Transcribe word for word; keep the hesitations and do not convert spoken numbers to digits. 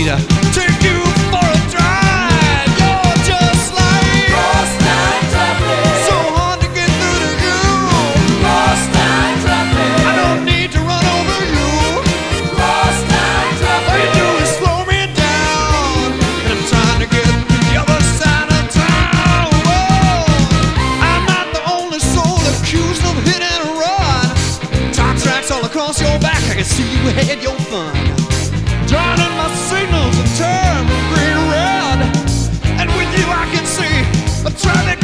to take you for a drive. You're just like Cross-town traffic. so hard to get through to you. Cross-town traffic. I don't need to run over you. Cross-town All you traffic. do is slow me down, and I'm trying to get to the other side of town. Whoa, I'm not the only soul accused of hit and run. Top tracks all across your back, I can see you had your fun. Drowning my signals and turn green red, and with you I can see a traffic